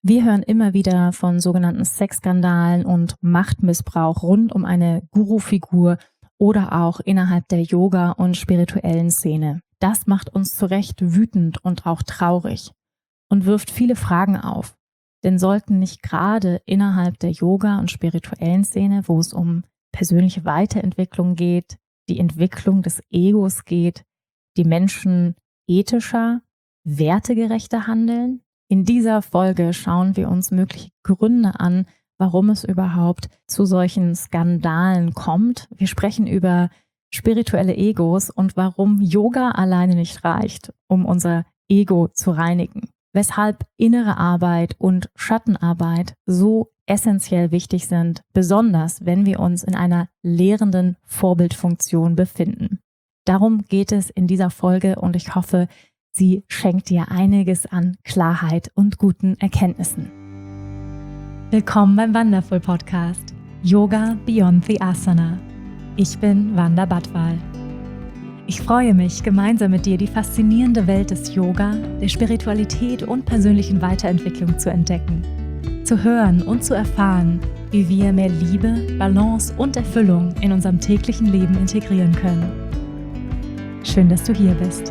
Wir hören immer wieder von sogenannten Sexskandalen und Machtmissbrauch rund um eine Guru-Figur oder auch innerhalb der Yoga- und spirituellen Szene. Das macht uns zu Recht wütend und auch traurig und wirft viele Fragen auf. Denn sollten nicht gerade innerhalb der Yoga- und spirituellen Szene, wo es um persönliche Weiterentwicklung geht, die Entwicklung des Egos geht, die Menschen ethischer, wertegerechter handeln? In dieser Folge schauen wir uns mögliche Gründe an, warum es überhaupt zu solchen Skandalen kommt. Wir sprechen über spirituelle Egos und warum Yoga alleine nicht reicht, um unser Ego zu reinigen. Weshalb innere Arbeit und Schattenarbeit so essentiell wichtig sind, besonders wenn wir uns in einer lehrenden Vorbildfunktion befinden. Darum geht es in dieser Folge und ich hoffe, sie schenkt dir einiges an Klarheit und guten Erkenntnissen. Willkommen beim Wonderful Podcast Yoga Beyond the Asana. Ich bin Wanda Badwal. Ich freue mich, gemeinsam mit dir die faszinierende Welt des Yoga, der Spiritualität und persönlichen Weiterentwicklung zu entdecken, zu hören und zu erfahren, wie wir mehr Liebe, Balance und Erfüllung in unserem täglichen Leben integrieren können. Schön, dass du hier bist.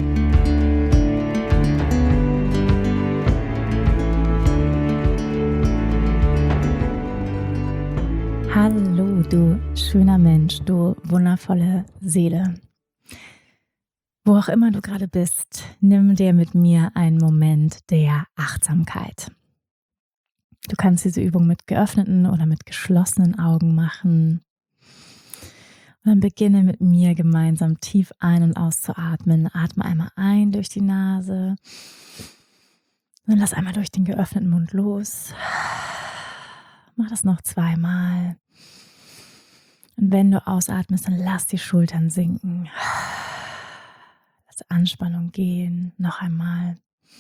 Hallo, du schöner Mensch, du wundervolle Seele. Wo auch immer du gerade bist, nimm dir mit mir einen Moment der Achtsamkeit. Du kannst diese Übung mit geöffneten oder mit geschlossenen Augen machen. Und dann beginne mit mir gemeinsam tief ein- und auszuatmen. Atme einmal ein durch die Nase. Und dann lass einmal durch den geöffneten Mund los. Mach das noch 2-mal. Und wenn du ausatmest, dann lass die Schultern sinken. Lass Anspannung gehen. Noch einmal.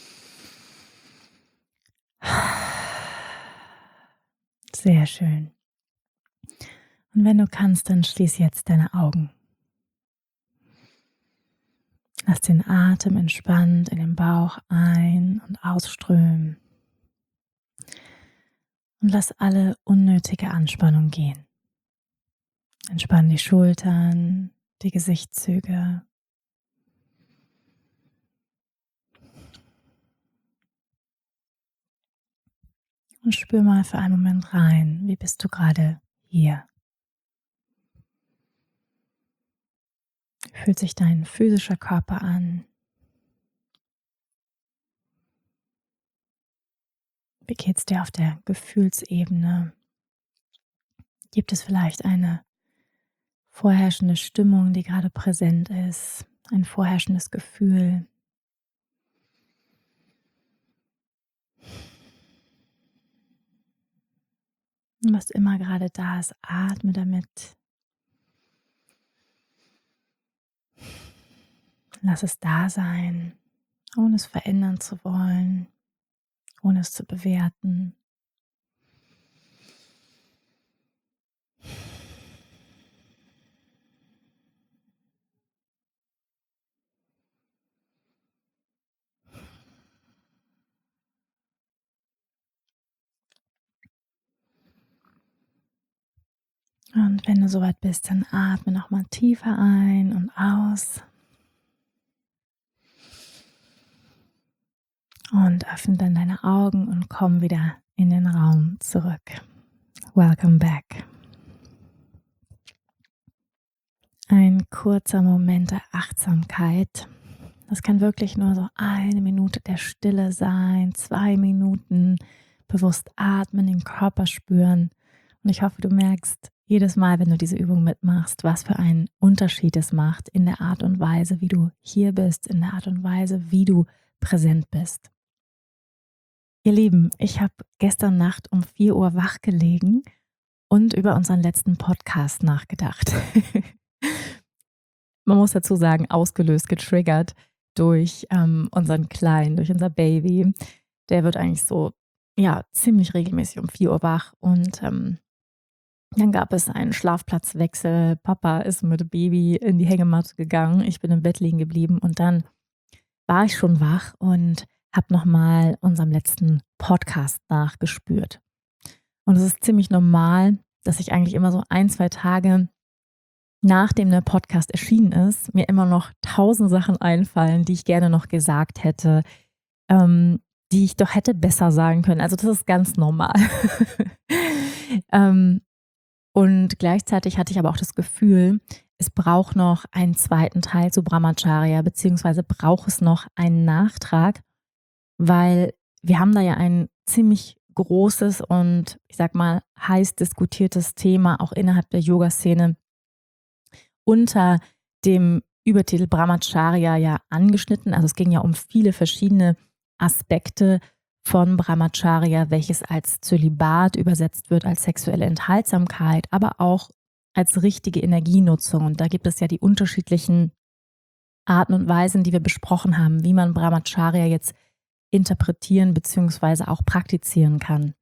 Sehr schön. Und wenn du kannst, dann schließ jetzt deine Augen. Lass den Atem entspannt in den Bauch ein- und ausströmen. Und lass alle unnötige Anspannung gehen. Entspann die Schultern, die Gesichtszüge. Und spür mal für einen Moment rein, wie bist du gerade hier? Wie fühlt sich dein physischer Körper an? Wie geht es dir auf der Gefühlsebene? Gibt es vielleicht eine vorherrschende Stimmung, die gerade präsent ist? Ein vorherrschendes Gefühl? Und was immer gerade da ist, atme damit. Lass es da sein, ohne es verändern zu wollen, ohne es zu bewerten. Und wenn du soweit bist, dann atme nochmal tiefer ein und aus. Und öffne dann deine Augen und komm wieder in den Raum zurück. Welcome back. Ein kurzer Moment der Achtsamkeit. Das kann wirklich nur so 1 Minute der Stille sein, 2 Minuten bewusst atmen, den Körper spüren. Und ich hoffe, du merkst jedes Mal, wenn du diese Übung mitmachst, was für einen Unterschied es macht in der Art und Weise, wie du hier bist, in der Art und Weise, wie du präsent bist. Ihr Lieben, ich habe gestern Nacht um 4 Uhr wach gelegen und über unseren letzten Podcast nachgedacht. Man muss dazu sagen, ausgelöst, getriggert durch unseren Kleinen, durch unser Baby. Der wird eigentlich so, ja, ziemlich regelmäßig um 4 Uhr wach und dann gab es einen Schlafplatzwechsel. Papa ist mit dem Baby in die Hängematte gegangen. Ich bin im Bett liegen geblieben und dann war ich schon wach und habe nochmal unserem letzten Podcast nachgespürt. Und es ist ziemlich normal, dass ich eigentlich immer so 1-2 Tage nachdem der Podcast erschienen ist, mir immer noch 1000 Sachen einfallen, die ich gerne noch gesagt hätte, die ich doch hätte besser sagen können. Also das ist ganz normal. Und gleichzeitig hatte ich aber auch das Gefühl, es braucht noch einen zweiten Teil zu Brahmacharya, beziehungsweise braucht es noch einen Nachtrag, weil wir haben da ja ein ziemlich großes und ich sag mal heiß diskutiertes Thema auch innerhalb der Yoga-Szene unter dem Übertitel Brahmacharya ja angeschnitten. Also es ging ja um viele verschiedene Aspekte von Brahmacharya, welches als Zölibat übersetzt wird, als sexuelle Enthaltsamkeit, aber auch als richtige Energienutzung. Und da gibt es ja die unterschiedlichen Arten und Weisen, die wir besprochen haben, wie man Brahmacharya jetzt interpretieren bzw. auch praktizieren kann.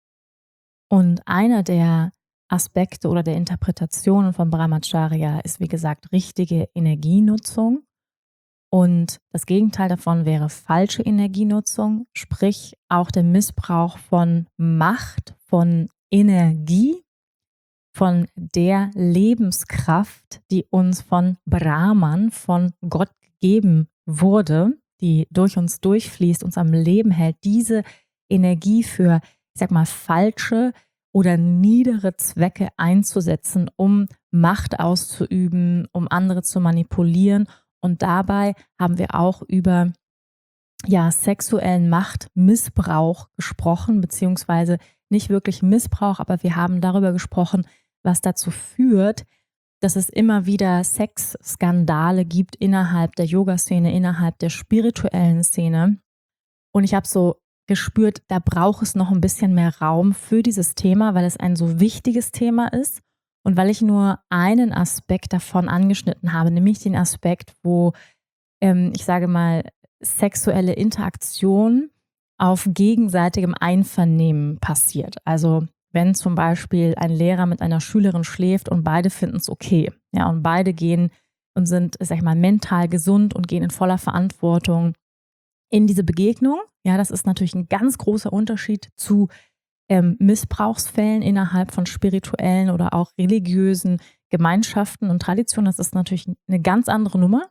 Und einer der Aspekte oder der Interpretationen von Brahmacharya ist, wie gesagt, richtige Energienutzung. Und das Gegenteil davon wäre falsche Energienutzung, sprich auch der Missbrauch von Macht, von Energie, von der Lebenskraft, die uns von Brahman, von Gott gegeben wurde, die durch uns durchfließt, uns am Leben hält, diese Energie für, ich sag mal, falsche oder niedere Zwecke einzusetzen, um Macht auszuüben, um andere zu manipulieren. Und dabei haben wir auch über sexuellen Machtmissbrauch gesprochen, beziehungsweise nicht wirklich Missbrauch, aber wir haben darüber gesprochen, was dazu führt, dass es immer wieder Sexskandale gibt innerhalb der Yoga-Szene, innerhalb der spirituellen Szene. Und ich habe so gespürt, da braucht es noch ein bisschen mehr Raum für dieses Thema, weil es ein so wichtiges Thema ist und weil ich nur einen Aspekt davon angeschnitten habe, nämlich den Aspekt, wo, ich sage mal, sexuelle Interaktion auf gegenseitigem Einvernehmen passiert. Also wenn zum Beispiel ein Lehrer mit einer Schülerin schläft und beide finden es okay, ja, und beide gehen und sind, sag ich mal, mental gesund und gehen in voller Verantwortung in diese Begegnung. Ja, das ist natürlich ein ganz großer Unterschied zu Missbrauchsfällen innerhalb von spirituellen oder auch religiösen Gemeinschaften und Traditionen. Das ist natürlich eine ganz andere Nummer.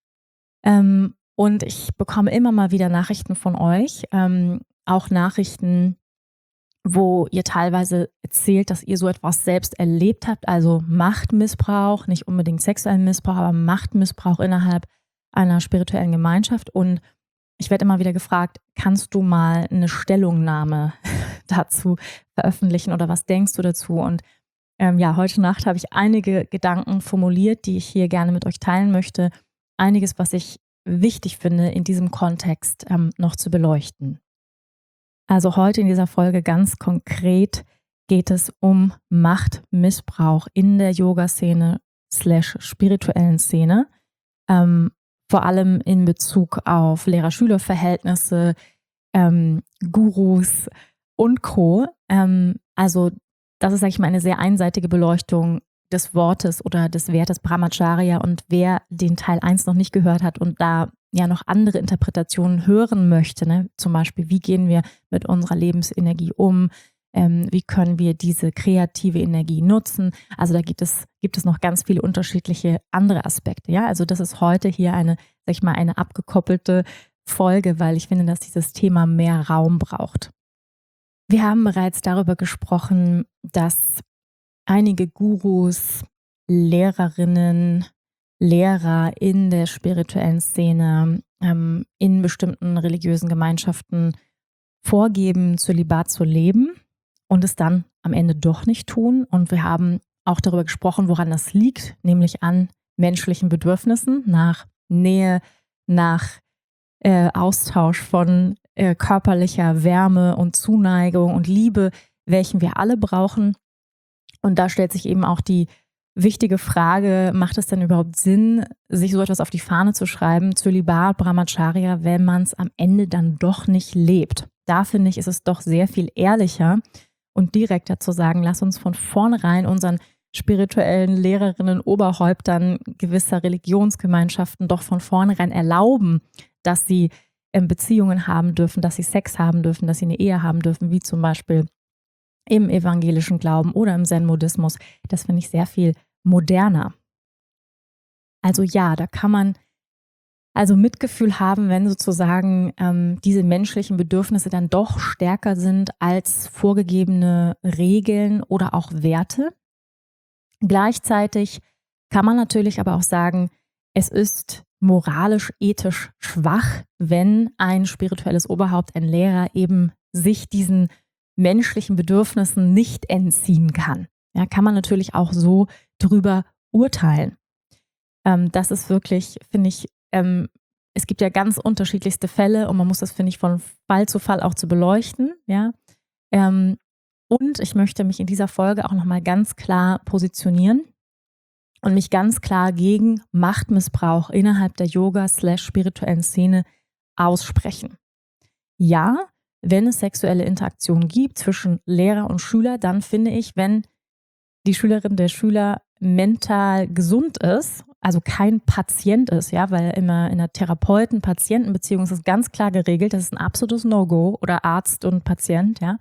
Und ich bekomme immer mal wieder Nachrichten von euch, auch Nachrichten, wo ihr teilweise erzählt, dass ihr so etwas selbst erlebt habt, also Machtmissbrauch, nicht unbedingt sexuellen Missbrauch, aber Machtmissbrauch innerhalb einer spirituellen Gemeinschaft. Und ich werde immer wieder gefragt, kannst du mal eine Stellungnahme dazu veröffentlichen oder was denkst du dazu? Und heute Nacht habe ich einige Gedanken formuliert, die ich hier gerne mit euch teilen möchte. Einiges, was ich wichtig finde, in diesem Kontext noch zu beleuchten. Also heute in dieser Folge ganz konkret geht es um Machtmissbrauch in der Yoga-Szene / spirituellen Szene. Vor allem in Bezug auf Lehrer-Schüler-Verhältnisse, Gurus und Co. Also das ist, sage ich mal, eine sehr einseitige Beleuchtung des Wortes oder des Wertes Brahmacharya. Und wer den Teil 1 noch nicht gehört hat und da ja noch andere Interpretationen hören möchte, ne? Zum Beispiel, wie gehen wir mit unserer Lebensenergie um, wie können wir diese kreative Energie nutzen. Also da gibt es noch ganz viele unterschiedliche andere Aspekte. Ja? Also das ist heute hier eine abgekoppelte Folge, weil ich finde, dass dieses Thema mehr Raum braucht. Wir haben bereits darüber gesprochen, dass einige Gurus, Lehrerinnen, Lehrer in der spirituellen Szene, in bestimmten religiösen Gemeinschaften vorgeben, Zölibat zu leben und es dann am Ende doch nicht tun. Und wir haben auch darüber gesprochen, woran das liegt, nämlich an menschlichen Bedürfnissen nach Nähe, nach Austausch von körperlicher Wärme und Zuneigung und Liebe, welchen wir alle brauchen. Und da stellt sich eben auch die wichtige Frage, macht es denn überhaupt Sinn, sich so etwas auf die Fahne zu schreiben, Zölibat, Brahmacharya, wenn man es am Ende dann doch nicht lebt? Da finde ich, ist es doch sehr viel ehrlicher und direkter zu sagen, lass uns von vornherein unseren spirituellen Lehrerinnen, Oberhäuptern gewisser Religionsgemeinschaften doch von vornherein erlauben, dass sie Beziehungen haben dürfen, dass sie Sex haben dürfen, dass sie eine Ehe haben dürfen, wie zum Beispiel im evangelischen Glauben oder im Zen-Buddhismus. Das finde ich sehr viel moderner. Also ja, da kann man also Mitgefühl haben, wenn sozusagen diese menschlichen Bedürfnisse dann doch stärker sind als vorgegebene Regeln oder auch Werte. Gleichzeitig kann man natürlich aber auch sagen, es ist moralisch, ethisch schwach, wenn ein spirituelles Oberhaupt, ein Lehrer eben sich diesen menschlichen Bedürfnissen nicht entziehen kann. Ja, kann man natürlich auch so drüber urteilen. Das ist wirklich, finde ich, es gibt ja ganz unterschiedlichste Fälle und man muss das, finde ich, von Fall zu Fall auch zu beleuchten. Ja? Und ich möchte mich in dieser Folge auch nochmal ganz klar positionieren und mich ganz klar gegen Machtmissbrauch innerhalb der Yoga/spirituellen Szene aussprechen. Ja, wenn es sexuelle Interaktion gibt zwischen Lehrer und Schüler, dann finde ich, wenn die Schülerin, der Schüler mental gesund ist, also kein Patient ist, ja, weil immer in der Therapeuten-Patienten-Beziehung ist es ganz klar geregelt, das ist ein absolutes No-Go oder Arzt und Patient, ja.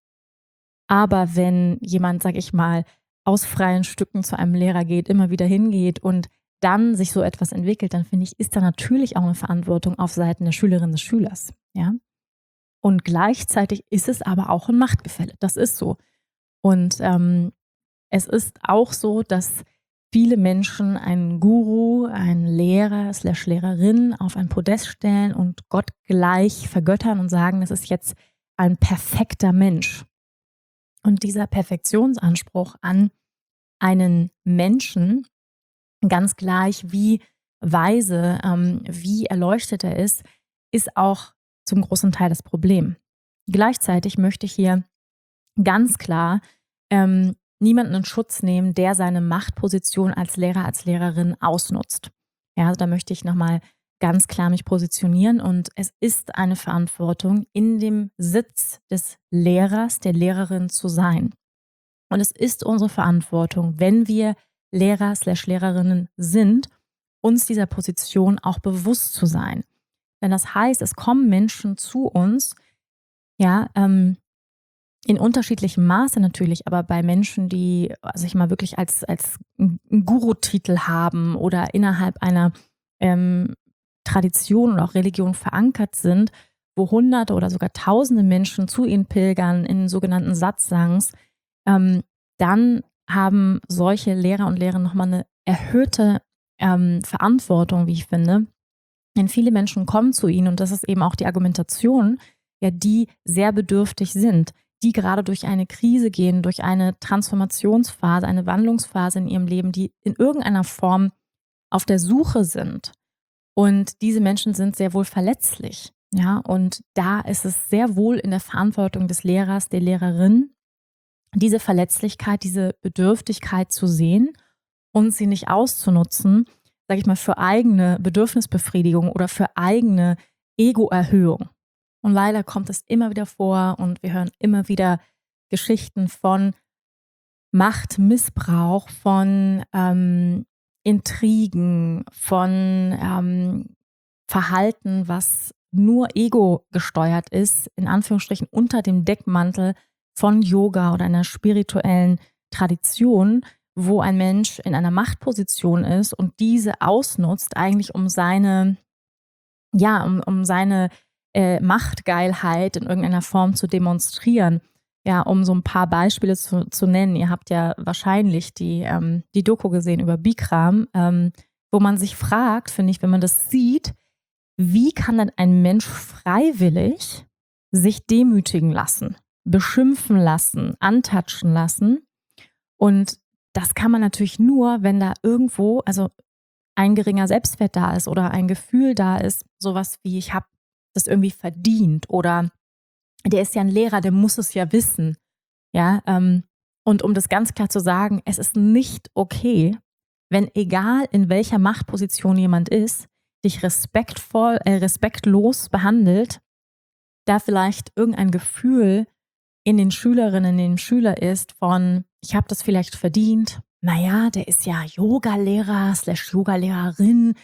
Aber wenn jemand, sag ich mal, aus freien Stücken zu einem Lehrer geht, immer wieder hingeht und dann sich so etwas entwickelt, dann finde ich, ist da natürlich auch eine Verantwortung auf Seiten der Schülerin des Schülers, ja. Und gleichzeitig ist es aber auch ein Machtgefälle. Das ist so. Und es ist auch so, dass viele Menschen einen Guru, einen Lehrer/Lehrerin auf ein Podest stellen und Gott gleich vergöttern und sagen, das ist jetzt ein perfekter Mensch. Und dieser Perfektionsanspruch an einen Menschen, ganz gleich wie weise, wie erleuchtet er ist auch zum großen Teil das Problem. Gleichzeitig möchte ich hier ganz klar niemanden in Schutz nehmen, der seine Machtposition als Lehrer, als Lehrerin ausnutzt. Ja, also da möchte ich nochmal ganz klar mich positionieren und es ist eine Verantwortung, in dem Sitz des Lehrers, der Lehrerin zu sein. Und es ist unsere Verantwortung, wenn wir Lehrer/Lehrerinnen sind, uns dieser Position auch bewusst zu sein. Denn das heißt, es kommen Menschen zu uns, ja, in unterschiedlichem Maße natürlich, aber bei Menschen, die sich mal wirklich als einen Guru-Titel haben oder innerhalb einer Tradition und auch Religion verankert sind, wo Hunderte oder sogar Tausende Menschen zu ihnen pilgern in sogenannten Satsangs, dann haben solche Lehrer und Lehrerinnen nochmal eine erhöhte Verantwortung, wie ich finde. Denn viele Menschen kommen zu ihnen und das ist eben auch die Argumentation, ja, die sehr bedürftig sind, die gerade durch eine Krise gehen, durch eine Transformationsphase, eine Wandlungsphase in ihrem Leben, die in irgendeiner Form auf der Suche sind. Und diese Menschen sind sehr wohl verletzlich. Ja, und da ist es sehr wohl in der Verantwortung des Lehrers, der Lehrerin, diese Verletzlichkeit, diese Bedürftigkeit zu sehen und sie nicht auszunutzen, sage ich mal, für eigene Bedürfnisbefriedigung oder für eigene Ego-Erhöhung. Und leider kommt es immer wieder vor und wir hören immer wieder Geschichten von Machtmissbrauch, von Intrigen, von Verhalten, was nur Ego gesteuert ist, in Anführungsstrichen unter dem Deckmantel von Yoga oder einer spirituellen Tradition, wo ein Mensch in einer Machtposition ist und diese ausnutzt, eigentlich um seine, ja, um seine Machtgeilheit in irgendeiner Form zu demonstrieren. Ja, um so ein paar Beispiele zu nennen. Ihr habt ja wahrscheinlich die Doku gesehen über Bikram, wo man sich fragt, finde ich, wenn man das sieht, wie kann denn ein Mensch freiwillig sich demütigen lassen, beschimpfen lassen, antatschen lassen? Und das kann man natürlich nur, wenn da irgendwo, also ein geringer Selbstwert da ist oder ein Gefühl da ist, sowas wie, ich habe das irgendwie verdient oder der ist ja ein Lehrer, der muss es ja wissen. Ja, und um das ganz klar zu sagen, es ist nicht okay, wenn egal in welcher Machtposition jemand ist, dich respektlos behandelt, da vielleicht irgendein Gefühl in den Schülerinnen, in den Schüler ist von, ich habe das vielleicht verdient, naja, der ist ja Yoga-Lehrer/Yoga-Lehrerin,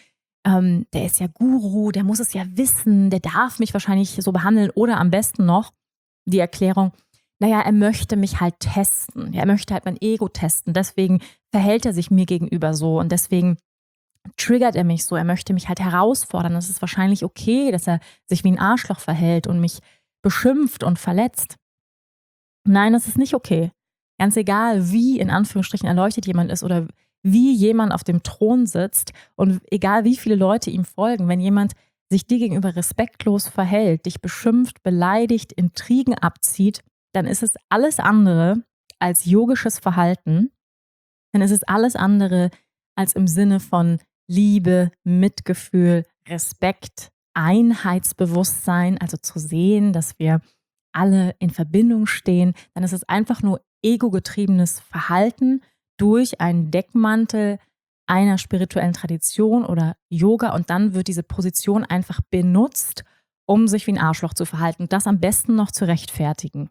der ist ja Guru, der muss es ja wissen, der darf mich wahrscheinlich so behandeln. Oder am besten noch die Erklärung, naja, er möchte mich halt testen. Er möchte halt mein Ego testen. Deswegen verhält er sich mir gegenüber so und deswegen triggert er mich so. Er möchte mich halt herausfordern. Es ist wahrscheinlich okay, dass er sich wie ein Arschloch verhält und mich beschimpft und verletzt. Nein, das ist nicht okay. Ganz egal, wie in Anführungsstrichen erleuchtet jemand ist oder wie jemand auf dem Thron sitzt und egal, wie viele Leute ihm folgen, wenn jemand sich dir gegenüber respektlos verhält, dich beschimpft, beleidigt, Intrigen abzieht, dann ist es alles andere als yogisches Verhalten. Dann ist es alles andere als im Sinne von Liebe, Mitgefühl, Respekt, Einheitsbewusstsein, also zu sehen, dass wir alle in Verbindung stehen, dann ist es einfach nur ego-getriebenes Verhalten durch einen Deckmantel einer spirituellen Tradition oder Yoga und dann wird diese Position einfach benutzt, um sich wie ein Arschloch zu verhalten und das am besten noch zu rechtfertigen.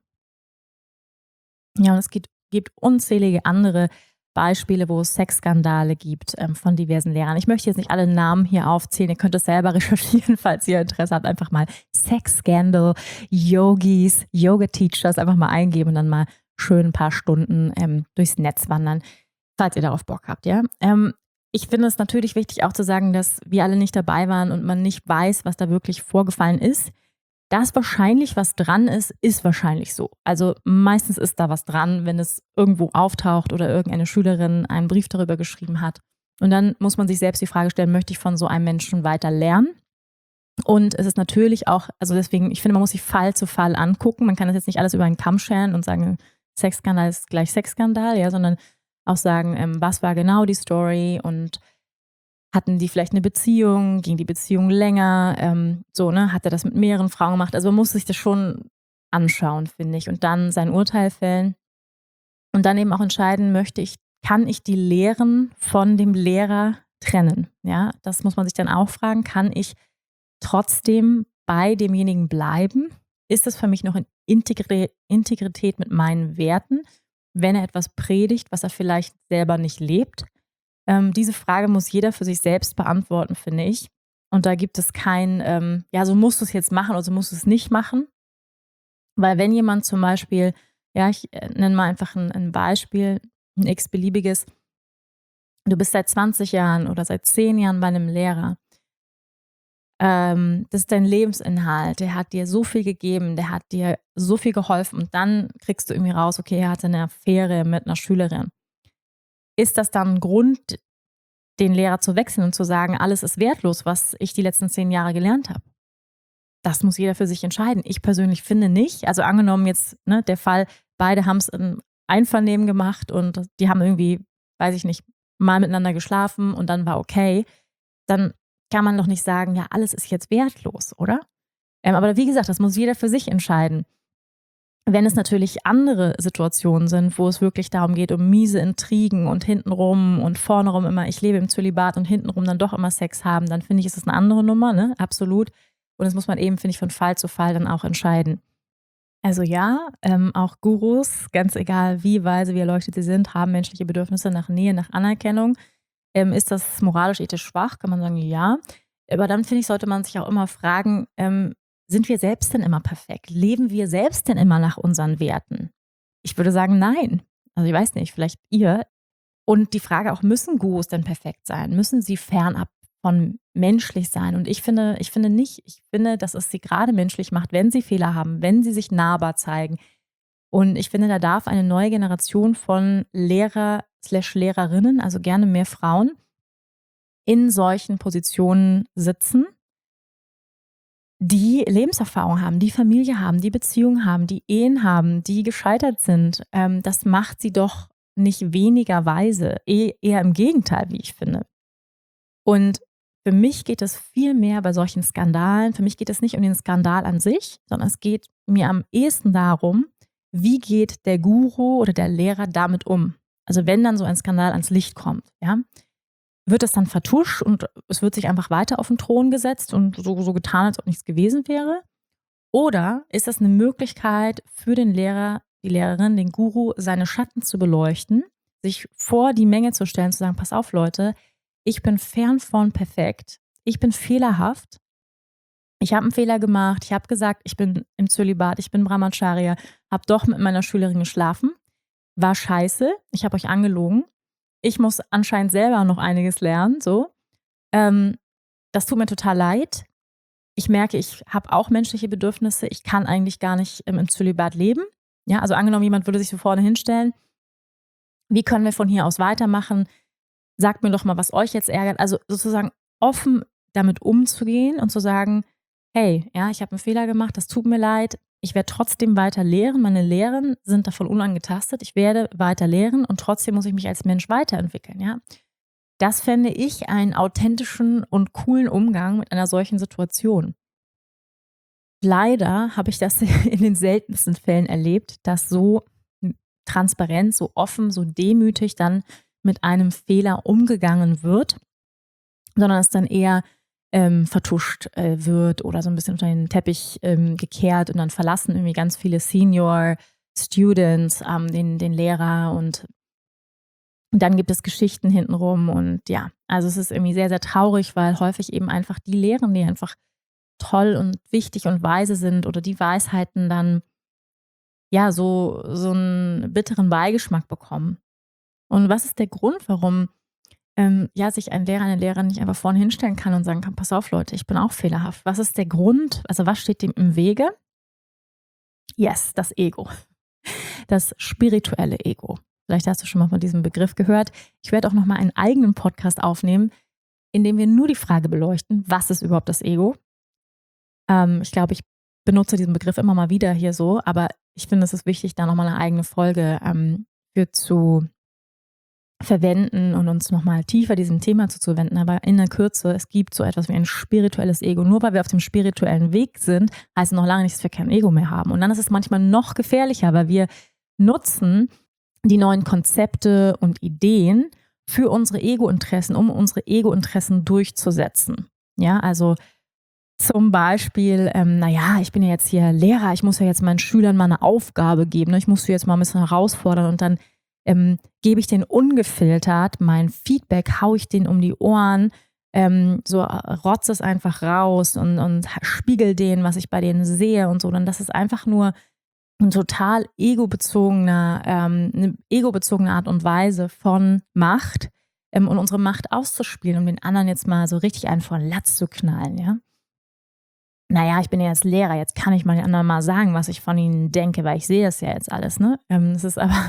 Ja, und es gibt unzählige andere Beispiele, wo es Sexskandale gibt von diversen Lehrern. Ich möchte jetzt nicht alle Namen hier aufzählen. Ihr könnt es selber recherchieren, falls ihr Interesse habt. Einfach mal Sex-Scandal, Yogis, Yoga-Teachers einfach mal eingeben und dann mal schön ein paar Stunden durchs Netz wandern, falls ihr darauf Bock habt. Ja? Ich finde es natürlich wichtig auch zu sagen, dass wir alle nicht dabei waren und man nicht weiß, was da wirklich vorgefallen ist. Dass wahrscheinlich was dran ist, ist wahrscheinlich so. Also meistens ist da was dran, wenn es irgendwo auftaucht oder irgendeine Schülerin einen Brief darüber geschrieben hat. Und dann muss man sich selbst die Frage stellen, möchte ich von so einem Menschen weiter lernen? Und es ist natürlich auch, also deswegen, ich finde, man muss sich Fall zu Fall angucken. Man kann das jetzt nicht alles über einen Kamm scheren und sagen, Sexskandal ist gleich Sexskandal, ja, sondern auch sagen, was war genau die Story und hatten die vielleicht eine Beziehung? Ging die Beziehung länger? Hat er das mit mehreren Frauen gemacht? Also man muss sich das schon anschauen, finde ich. Und dann sein Urteil fällen. Und dann eben auch entscheiden, kann ich die Lehren von dem Lehrer trennen? Ja, das muss man sich dann auch fragen. Kann ich trotzdem bei demjenigen bleiben? Ist das für mich noch in Integrität mit meinen Werten, wenn er etwas predigt, was er vielleicht selber nicht lebt? Diese Frage muss jeder für sich selbst beantworten, finde ich. Und da gibt es kein, so musst du es jetzt machen oder so musst du es nicht machen. Weil wenn jemand zum Beispiel, ja, ich nenne mal einfach ein Beispiel, ein x-beliebiges, du bist seit 20 Jahren oder seit 10 Jahren bei einem Lehrer, das ist dein Lebensinhalt, der hat dir so viel gegeben, der hat dir so viel geholfen und dann kriegst du irgendwie raus, okay, er hatte eine Affäre mit einer Schülerin. Ist das dann ein Grund, den Lehrer zu wechseln und zu sagen, alles ist wertlos, was ich die letzten 10 Jahre gelernt habe? Das muss jeder für sich entscheiden. Ich persönlich finde nicht. Also angenommen jetzt der Fall, beide haben es im Einvernehmen gemacht und die haben irgendwie, weiß ich nicht, mal miteinander geschlafen und dann war okay, dann kann man doch nicht sagen, ja, alles ist jetzt wertlos, oder? Aber wie gesagt, das muss jeder für sich entscheiden. Wenn es natürlich andere Situationen sind, wo es wirklich darum geht, um miese Intrigen und hintenrum und vornerum immer, ich lebe im Zölibat und hintenrum dann doch immer Sex haben, dann finde ich, ist das eine andere Nummer, ne? Absolut. Und das muss man eben, finde ich, von Fall zu Fall dann auch entscheiden. Also ja, auch Gurus, ganz egal wie weise, wie erleuchtet sie sind, haben menschliche Bedürfnisse nach Nähe, nach Anerkennung. Ist das moralisch, ethisch schwach? Kann man sagen, ja. Aber dann, finde ich, sollte man sich auch immer fragen, sind wir selbst denn immer perfekt? Leben wir selbst denn immer nach unseren Werten? Ich würde sagen, nein. Also ich weiß nicht, vielleicht ihr. Und die Frage auch, müssen Gurus denn perfekt sein? Müssen sie fernab von menschlich sein? Und ich finde nicht. Ich finde, dass es sie gerade menschlich macht, wenn sie Fehler haben, wenn sie sich nahbar zeigen. Und ich finde, da darf eine neue Generation von Lehrer/Lehrerinnen, also gerne mehr Frauen, in solchen Positionen sitzen, die Lebenserfahrung haben, die Familie haben, die Beziehungen haben, die Ehen haben, die gescheitert sind. Das macht sie doch nicht weniger weise, eher im Gegenteil, wie ich finde. Und für mich geht es viel mehr bei solchen Skandalen, für mich geht es nicht um den Skandal an sich, sondern es geht mir am ehesten darum, wie geht der Guru oder der Lehrer damit um? Also wenn dann so ein Skandal ans Licht kommt, ja, wird es dann vertuscht und es wird sich einfach weiter auf den Thron gesetzt und so getan, als ob nichts gewesen wäre? Oder ist das eine Möglichkeit für den Lehrer, die Lehrerin, den Guru, seine Schatten zu beleuchten, sich vor die Menge zu stellen, zu sagen, pass auf Leute, ich bin fern von perfekt. ich bin fehlerhaft. Ich habe einen Fehler gemacht. Ich habe gesagt, ich bin im Zölibat, ich bin Brahmacharya, habe doch mit meiner Schülerin geschlafen. War scheiße. Ich habe euch angelogen. Ich muss anscheinend selber noch einiges lernen. So. Das tut mir total leid. Ich merke, ich habe auch menschliche Bedürfnisse. Ich kann eigentlich gar nicht im Zölibat leben. Ja, also angenommen, jemand würde sich so vorne hinstellen. Wie können wir von hier aus weitermachen? Sagt mir doch mal, was euch jetzt ärgert. Also sozusagen offen damit umzugehen und zu sagen, hey, ja, ich habe einen Fehler gemacht, das tut mir leid. Ich werde trotzdem weiter lehren. Meine Lehren sind davon unangetastet. Ich werde weiter lehren und trotzdem muss ich mich als Mensch weiterentwickeln. Ja? Das fände ich einen authentischen und coolen Umgang mit einer solchen Situation. Leider habe ich das in den seltensten Fällen erlebt, dass so transparent, so offen, so demütig dann mit einem Fehler umgegangen wird, sondern es dann eher vertuscht wird oder so ein bisschen unter den Teppich gekehrt und dann verlassen irgendwie ganz viele Senior Students den Lehrer und dann gibt es Geschichten hintenrum und ja, also es ist irgendwie sehr, sehr traurig, weil häufig eben einfach die Lehren, die einfach toll und wichtig und weise sind oder die Weisheiten dann ja so einen bitteren Beigeschmack bekommen. Und was ist der Grund, warum sich ein Lehrer, eine Lehrerin nicht einfach vorne hinstellen kann und sagen kann, pass auf Leute, ich bin auch fehlerhaft. Was ist der Grund, also was steht dem im Wege? Yes, das Ego. Das spirituelle Ego. Vielleicht hast du schon mal von diesem Begriff gehört. Ich werde auch noch mal einen eigenen Podcast aufnehmen, in dem wir nur die Frage beleuchten, was ist überhaupt das Ego? Ich glaube, ich benutze diesen Begriff immer mal wieder hier so, aber ich finde, es ist wichtig, da nochmal eine eigene Folge für zu verwenden und uns nochmal tiefer diesem Thema zuzuwenden. Aber in der Kürze, es gibt so etwas wie ein spirituelles Ego. Nur weil wir auf dem spirituellen Weg sind, heißt es noch lange nicht, dass wir kein Ego mehr haben. Und dann ist es manchmal noch gefährlicher, weil wir nutzen die neuen Konzepte und Ideen für unsere Ego-Interessen, um unsere Ego-Interessen durchzusetzen. Ja, also zum Beispiel, ich bin ja jetzt hier Lehrer, ich muss ja jetzt meinen Schülern mal eine Aufgabe geben, ne? Ich muss sie jetzt mal ein bisschen herausfordern und dann gebe ich denen ungefiltert mein Feedback, haue ich denen um die Ohren, rotze es einfach raus und spiegel denen, was ich bei denen sehe und so. Und das ist einfach nur ein total eine egobezogene Art und Weise von Macht und unsere Macht auszuspielen, um den anderen jetzt mal so richtig einen vor den Latz zu knallen, ja. Naja, ich bin ja jetzt Lehrer, jetzt kann ich mal den anderen mal sagen, was ich von ihnen denke, weil ich sehe das ja jetzt alles, ne? Es ist aber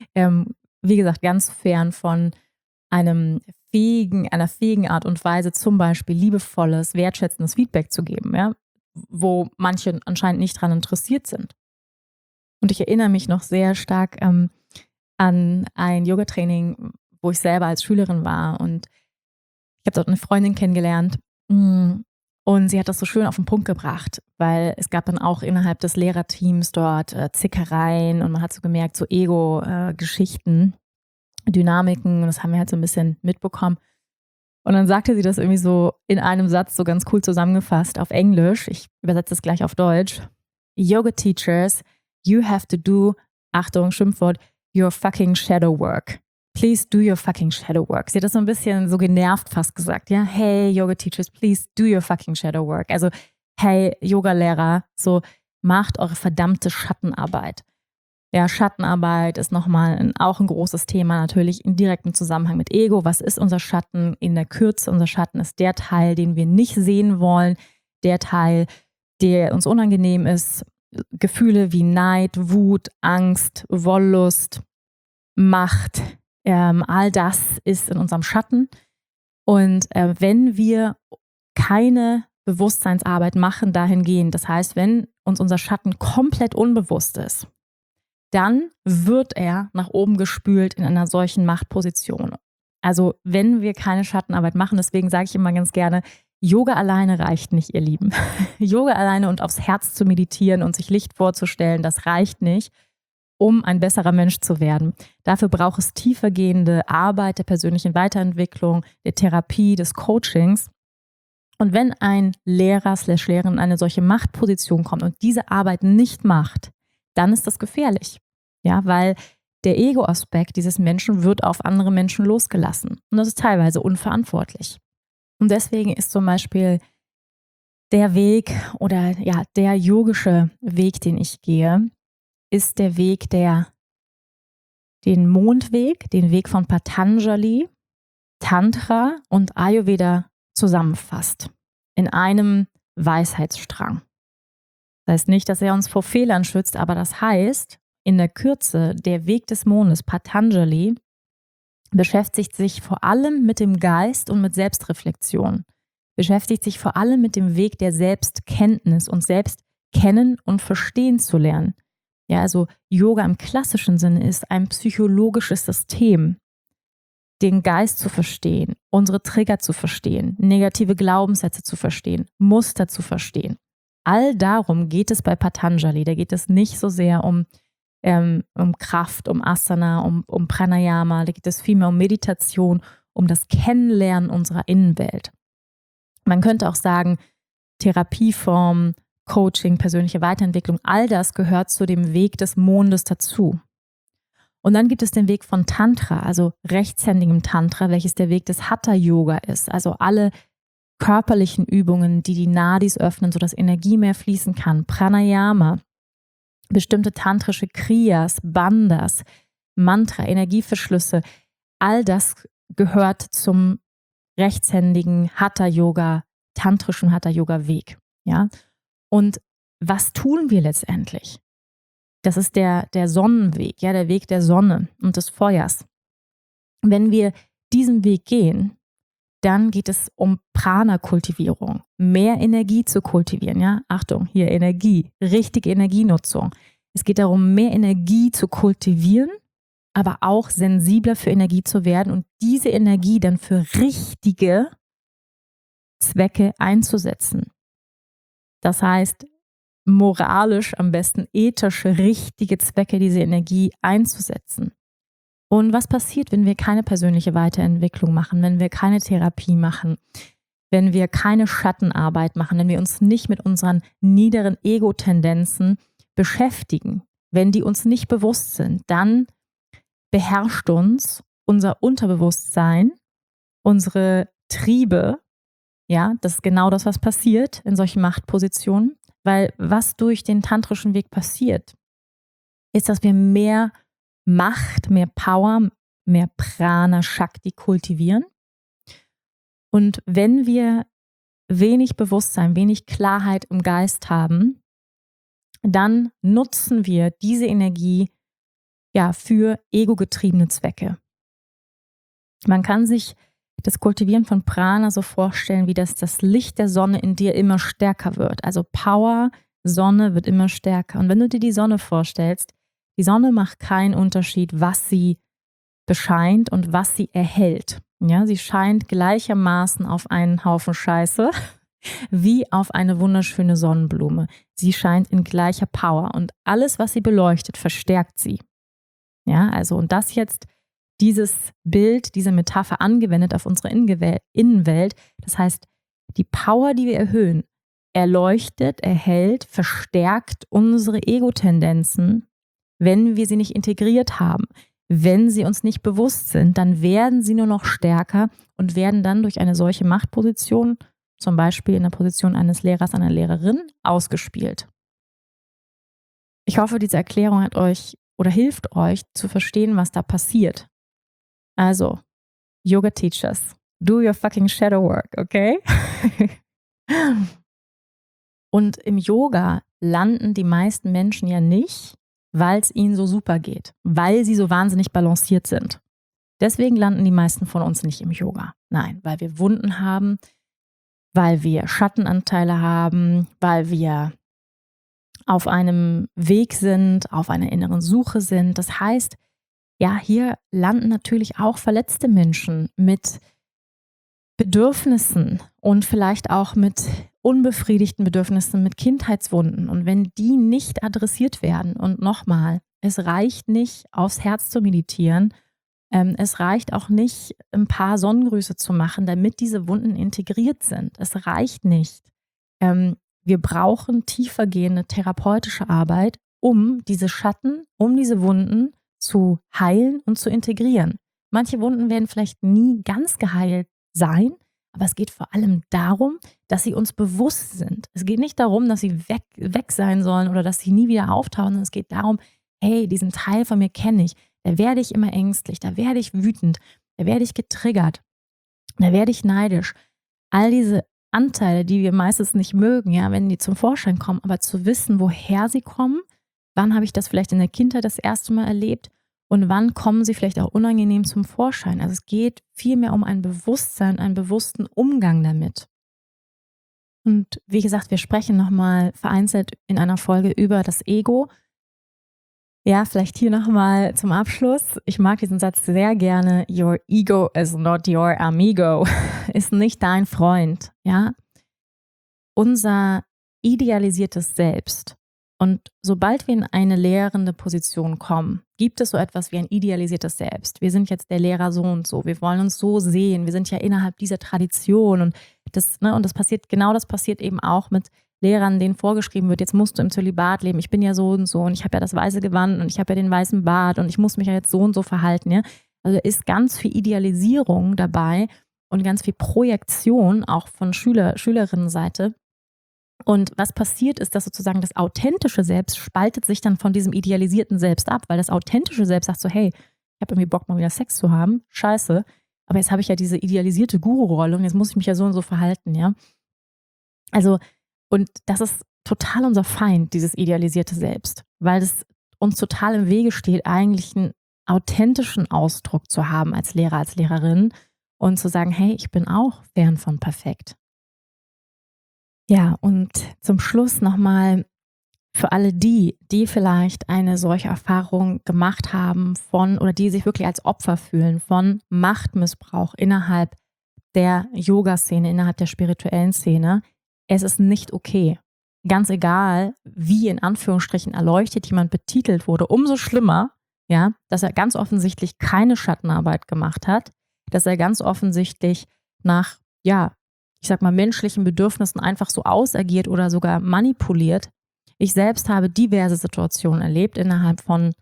wie gesagt, ganz fern von einer fähigen Art und Weise, zum Beispiel liebevolles, wertschätzendes Feedback zu geben, ja, wo manche anscheinend nicht daran interessiert sind. Und ich erinnere mich noch sehr stark an ein Yoga-Training, wo ich selber als Schülerin war und ich habe dort eine Freundin kennengelernt und sie hat das so schön auf den Punkt gebracht, weil es gab dann auch innerhalb des Lehrerteams dort Zickereien und man hat so gemerkt, so Ego-Geschichten, Dynamiken und das haben wir halt so ein bisschen mitbekommen. Und dann sagte sie das irgendwie so in einem Satz so ganz cool zusammengefasst auf Englisch. Ich übersetze es gleich auf Deutsch. Yoga teachers, you have to do, Achtung, Schimpfwort, your fucking shadow work. Please do your fucking shadow work. Sie hat das so ein bisschen so genervt fast gesagt, ja. Hey, Yoga teachers, please do your fucking shadow work. Also, hey, Yoga-Lehrer, so macht eure verdammte Schattenarbeit. Ja, Schattenarbeit ist nochmal auch ein großes Thema, natürlich in direktem Zusammenhang mit Ego. Was ist unser Schatten? In der Kürze, unser Schatten ist der Teil, den wir nicht sehen wollen, der Teil, der uns unangenehm ist. Gefühle wie Neid, Wut, Angst, Wollust, Macht, all das ist in unserem Schatten. Und wenn wir keine Bewusstseinsarbeit machen dahingehend, das heißt, wenn uns unser Schatten komplett unbewusst ist, dann wird er nach oben gespült in einer solchen Machtposition. Also wenn wir keine Schattenarbeit machen, deswegen sage ich immer ganz gerne, Yoga alleine reicht nicht, ihr Lieben. Yoga alleine und aufs Herz zu meditieren und sich Licht vorzustellen, das reicht nicht, um ein besserer Mensch zu werden. Dafür braucht es tiefergehende Arbeit der persönlichen Weiterentwicklung, der Therapie, des Coachings. Und wenn ein Lehrer/Lehrerin in eine solche Machtposition kommt und diese Arbeit nicht macht, dann ist das gefährlich. Ja, weil der Ego-Aspekt dieses Menschen wird auf andere Menschen losgelassen. Und das ist teilweise unverantwortlich. Und deswegen ist zum Beispiel der Weg oder ja, der yogische Weg, den ich gehe, ist der Weg, den Mondweg, den Weg von Patanjali, Tantra und Ayurveda zusammenfasst. In einem Weisheitsstrang. Das heißt nicht, dass er uns vor Fehlern schützt, aber das heißt, in der Kürze, der Weg des Mondes, Patanjali, beschäftigt sich vor allem mit dem Geist und mit Selbstreflexion. Beschäftigt sich vor allem mit dem Weg der Selbstkenntnis und selbst kennen und verstehen zu lernen. Ja, also Yoga im klassischen Sinne ist ein psychologisches System, den Geist zu verstehen, unsere Trigger zu verstehen, negative Glaubenssätze zu verstehen, Muster zu verstehen. All darum geht es bei Patanjali. Da geht es nicht so sehr um Kraft, um Asana, um Pranayama. Da geht es vielmehr um Meditation, um das Kennenlernen unserer Innenwelt. Man könnte auch sagen, Therapieform, Coaching, persönliche Weiterentwicklung, all das gehört zu dem Weg des Mondes dazu. Und dann gibt es den Weg von Tantra, also rechtshändigem Tantra, welches der Weg des Hatha-Yoga ist. Also alle körperlichen Übungen, die Nadis öffnen, sodass Energie mehr fließen kann. Pranayama, bestimmte tantrische Kriyas, Bandhas, Mantra, Energieverschlüsse, all das gehört zum rechtshändigen Hatha-Yoga, tantrischen Hatha-Yoga-Weg. Ja? Und was tun wir letztendlich? Das ist der Sonnenweg, ja, der Weg der Sonne und des Feuers. Wenn wir diesen Weg gehen, dann geht es um Prana-Kultivierung, mehr Energie zu kultivieren. Ja? Achtung, hier Energie, richtige Energienutzung. Es geht darum, mehr Energie zu kultivieren, aber auch sensibler für Energie zu werden und diese Energie dann für richtige Zwecke einzusetzen. Das heißt, moralisch, am besten ethisch richtige Zwecke, diese Energie einzusetzen. Und was passiert, wenn wir keine persönliche Weiterentwicklung machen, wenn wir keine Therapie machen, wenn wir keine Schattenarbeit machen, wenn wir uns nicht mit unseren niederen Ego-Tendenzen beschäftigen, wenn die uns nicht bewusst sind, dann beherrscht uns unser Unterbewusstsein, unsere Triebe, ja, das ist genau das, was passiert in solchen Machtpositionen, weil was durch den tantrischen Weg passiert, ist, dass wir mehr Macht, mehr Power, mehr Prana, Shakti kultivieren. Und wenn wir wenig Bewusstsein, wenig Klarheit im Geist haben, dann nutzen wir diese Energie ja für ego-getriebene Zwecke. Man kann sich das Kultivieren von Prana so vorstellen, wie das Licht der Sonne in dir immer stärker wird. Also Power, Sonne wird immer stärker. Und wenn du dir die Sonne vorstellst, die Sonne macht keinen Unterschied, was sie bescheint und was sie erhält. Ja, sie scheint gleichermaßen auf einen Haufen Scheiße wie auf eine wunderschöne Sonnenblume. Sie scheint in gleicher Power und alles, was sie beleuchtet, verstärkt sie. Ja, also und das jetzt, dieses Bild, diese Metapher angewendet auf unsere Innenwelt, das heißt, die Power, die wir erhöhen, erleuchtet, erhält, verstärkt unsere Ego-Tendenzen. Wenn wir sie nicht integriert haben, wenn sie uns nicht bewusst sind, dann werden sie nur noch stärker und werden dann durch eine solche Machtposition, zum Beispiel in der Position eines Lehrers, einer Lehrerin, ausgespielt. Ich hoffe, diese Erklärung hat euch oder hilft euch zu verstehen, was da passiert. Also, Yoga Teachers, do your fucking shadow work, okay? Und im Yoga landen die meisten Menschen ja nicht, weil es ihnen so super geht, weil sie so wahnsinnig balanciert sind. Deswegen landen die meisten von uns nicht im Yoga. Nein, weil wir Wunden haben, weil wir Schattenanteile haben, weil wir auf einem Weg sind, auf einer inneren Suche sind. Das heißt, ja, hier landen natürlich auch verletzte Menschen mit Bedürfnissen und vielleicht auch mit unbefriedigten Bedürfnissen, mit Kindheitswunden. Und wenn die nicht adressiert werden, und nochmal, es reicht nicht, aufs Herz zu meditieren, es reicht auch nicht, ein paar Sonnengrüße zu machen, damit diese Wunden integriert sind. Es reicht nicht. Wir brauchen tiefergehende therapeutische Arbeit, um diese Schatten, um diese Wunden zu heilen und zu integrieren. Manche Wunden werden vielleicht nie ganz geheilt sein, Aber es geht vor allem darum, dass sie uns bewusst sind. Es geht nicht darum, dass sie weg sein sollen oder dass sie nie wieder auftauchen, sondern es geht darum, hey, diesen Teil von mir kenne ich. Da werde ich immer ängstlich, da werde ich wütend, da werde ich getriggert, da werde ich neidisch. All diese Anteile, die wir meistens nicht mögen, ja, wenn die zum Vorschein kommen, aber zu wissen, woher sie kommen, wann habe ich das vielleicht in der Kindheit das erste Mal erlebt und wann kommen sie vielleicht auch unangenehm zum Vorschein. Also es geht vielmehr um ein Bewusstsein, einen bewussten Umgang damit. Und wie gesagt, wir sprechen nochmal vereinzelt in einer Folge über das Ego. Ja, vielleicht hier nochmal zum Abschluss. Ich mag diesen Satz sehr gerne. Your ego is not your amigo. Ist nicht dein Freund. Ja, unser idealisiertes Selbst. Und sobald wir in eine lehrende Position kommen, gibt es so etwas wie ein idealisiertes Selbst. Wir sind jetzt der Lehrer so und so. Wir wollen uns so sehen. Wir sind ja innerhalb dieser Tradition. Und das passiert eben auch mit Lehrern, denen vorgeschrieben wird, jetzt musst du im Zölibat leben, ich bin ja so und ich habe ja das weiße Gewand und ich habe ja den weißen Bart und ich muss mich ja jetzt so und so verhalten. Ja? Also da ist ganz viel Idealisierung dabei und ganz viel Projektion auch von Schülerinnenseite. Und was passiert ist, dass sozusagen das authentische Selbst spaltet sich dann von diesem idealisierten Selbst ab, weil das authentische Selbst sagt so, hey, ich habe irgendwie Bock mal wieder Sex zu haben, scheiße, aber jetzt habe ich ja diese idealisierte Guru-Rolle und jetzt muss ich mich ja so und so verhalten, ja. Also und das ist total unser Feind, dieses idealisierte Selbst, weil es uns total im Wege steht, eigentlich einen authentischen Ausdruck zu haben als Lehrer, als Lehrerin und zu sagen, hey, ich bin auch fern von perfekt. Ja, und zum Schluss nochmal für alle die vielleicht eine solche Erfahrung gemacht haben oder die sich wirklich als Opfer fühlen von Machtmissbrauch innerhalb der Yoga-Szene, innerhalb der spirituellen Szene. Es ist nicht okay. Ganz egal, wie in Anführungsstrichen erleuchtet jemand betitelt wurde, umso schlimmer, ja, dass er ganz offensichtlich keine Schattenarbeit gemacht hat, dass er ganz offensichtlich nach, ja, ich sag mal, menschlichen Bedürfnissen einfach so ausagiert oder sogar manipuliert. Ich selbst habe diverse Situationen erlebt innerhalb von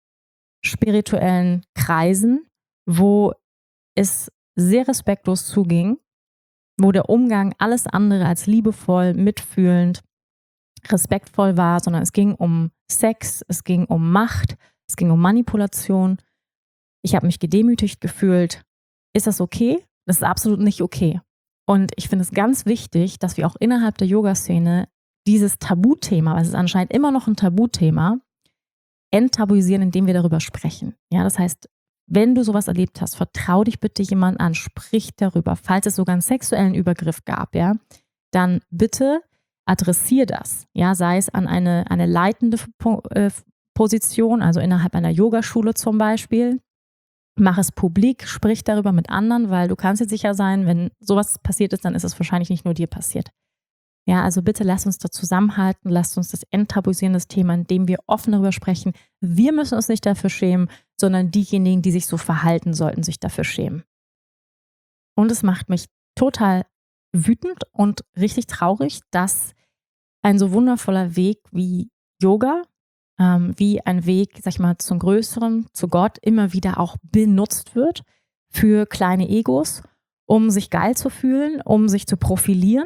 spirituellen Kreisen, wo es sehr respektlos zuging, wo der Umgang alles andere als liebevoll, mitfühlend, respektvoll war, sondern es ging um Sex, es ging um Macht, es ging um Manipulation. Ich habe mich gedemütigt gefühlt. Ist das okay? Das ist absolut nicht okay. Und ich finde es ganz wichtig, dass wir auch innerhalb der Yoga-Szene dieses Tabuthema, weil es ist anscheinend immer noch ein Tabuthema, enttabuisieren, indem wir darüber sprechen. Ja, das heißt, wenn du sowas erlebt hast, vertrau dich bitte jemand an, sprich darüber. Falls es sogar einen sexuellen Übergriff gab, ja, dann bitte adressier das. Ja, sei es an eine leitende Position, also innerhalb einer Yogaschule zum Beispiel. Mach es publik, sprich darüber mit anderen, weil du kannst dir sicher sein, wenn sowas passiert ist, dann ist es wahrscheinlich nicht nur dir passiert. Ja, also bitte lasst uns da zusammenhalten, lasst uns das enttabuisieren, das Thema, indem wir offen darüber sprechen. Wir müssen uns nicht dafür schämen, sondern diejenigen, die sich so verhalten, sollten sich dafür schämen. Und es macht mich total wütend und richtig traurig, dass ein so wundervoller Weg wie Yoga, wie ein Weg, sag ich mal, zum Größeren, zu Gott, immer wieder auch benutzt wird für kleine Egos, um sich geil zu fühlen, um sich zu profilieren,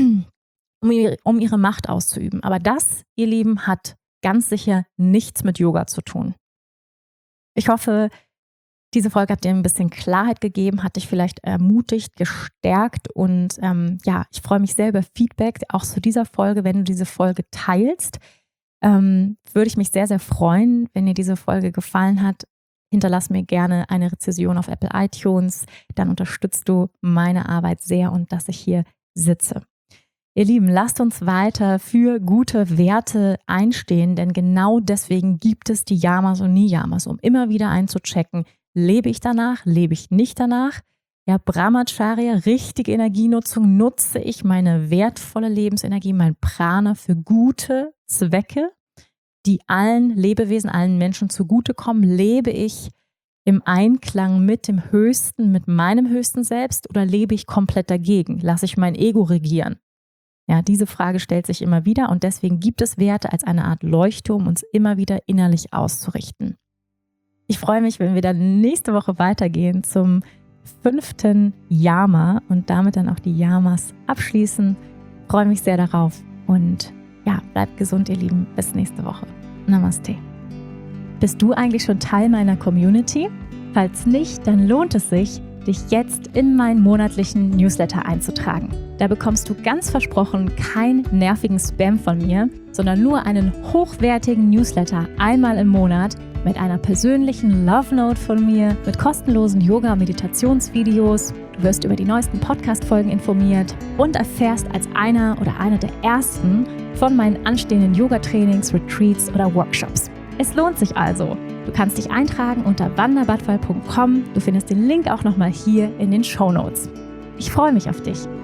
um ihre Macht auszuüben. Aber das, ihr Lieben, hat ganz sicher nichts mit Yoga zu tun. Ich hoffe, diese Folge hat dir ein bisschen Klarheit gegeben, hat dich vielleicht ermutigt, gestärkt und ich freue mich sehr über Feedback, auch zu dieser Folge, wenn du diese Folge teilst. Würde ich mich sehr, sehr freuen, wenn dir diese Folge gefallen hat. Hinterlass mir gerne eine Rezension auf Apple iTunes, dann unterstützt du meine Arbeit sehr und dass ich hier sitze. Ihr Lieben, lasst uns weiter für gute Werte einstehen, denn genau deswegen gibt es die Yamas und Niyamas, um immer wieder einzuchecken, lebe ich danach, lebe ich nicht danach? Ja, Brahmacharya, richtige Energienutzung, nutze ich meine wertvolle Lebensenergie, mein Prana für gute Zwecke, die allen Lebewesen, allen Menschen zugutekommen? Lebe ich im Einklang mit dem Höchsten, mit meinem höchsten Selbst oder lebe ich komplett dagegen? Lasse ich mein Ego regieren? Ja, diese Frage stellt sich immer wieder und deswegen gibt es Werte als eine Art Leuchtturm, uns immer wieder innerlich auszurichten. Ich freue mich, wenn wir dann nächste Woche weitergehen zum 5. Yama und damit dann auch die Yamas abschließen. Ich freue mich sehr darauf und ja, bleibt gesund, ihr Lieben. Bis nächste Woche. Namaste. Bist du eigentlich schon Teil meiner Community? Falls nicht, dann lohnt es sich, dich jetzt in meinen monatlichen Newsletter einzutragen. Da bekommst du ganz versprochen keinen nervigen Spam von mir, sondern nur einen hochwertigen Newsletter einmal im Monat mit einer persönlichen Love Note von mir, mit kostenlosen Yoga- und Meditationsvideos. Du wirst über die neuesten Podcast-Folgen informiert und erfährst als einer oder eine der ersten von meinen anstehenden Yoga-Trainings, Retreats oder Workshops. Es lohnt sich also. Du kannst dich eintragen unter wandabadwal.com. Du findest den Link auch nochmal hier in den Shownotes. Ich freue mich auf dich.